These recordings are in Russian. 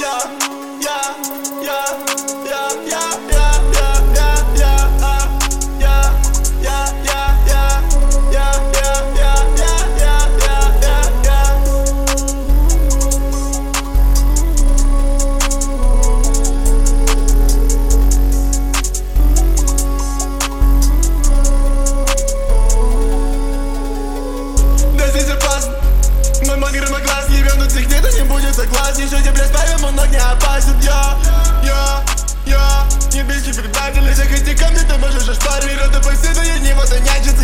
Согласен, что тебя ставим, он не опасен. Не бейте предателей, заходи ко мне, ты можешь ошпарить. Рода преследует него, то нянчится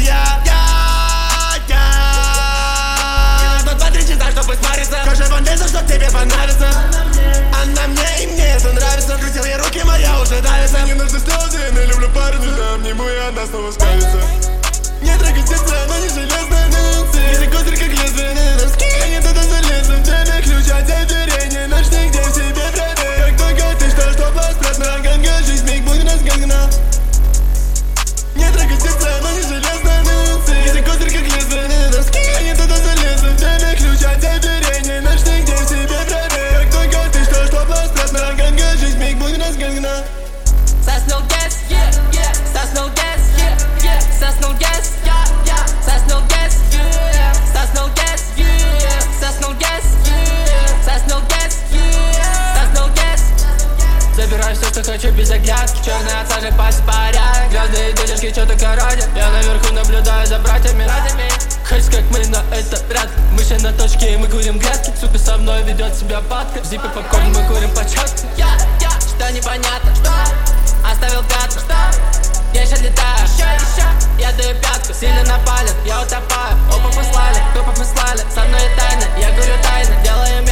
Но 2-3 часа, чтобы смотреться. Скажи Вандеса, что тебе понравится. Она мне, и мне это нравится. Крутил ей руки, моя уже давится. Не нужны слезы, я не люблю парня. Да, обниму, и она снова скалится. Не трогай сердце, оно не железное. Если козырь как лезвие на носки, я не туда залезу. Тебе ключ от дверей, ночник, где в себе проверь. Как только ты что пострастно, ганга, жизнь миг будет разгангана. Не трогай сердце, оно не железное. Если козырь как лезвие на носки, я не туда залезу. Тебе ключ от дверей, ночник, где в себе проверь. Как только ты что пострастно, ганга, жизнь миг будет разгангана. Соснул газ, соснул газ, соснул газ, соснул газ, соснул газ, соснул газ, соснул газ, соснул газ. Забираю все, что хочу без оглядки. Черный отсажек, пальцы порядок. Звезды и дележки что-то коrodят. Я наверху наблюдаю за братьями. Хочешь как мы, но это рад. Мы ще на точке и мы курим грядки. Сука со мной ведет себя падка. В зипе попкорн мы курим по четке. Что непонятно, оставил пятна. Я еще летаю, я даю пятку. Сильно напалят, я утопаю. Опа послали, тупо послали. Со мной тайна, я говорю тайны. Делаем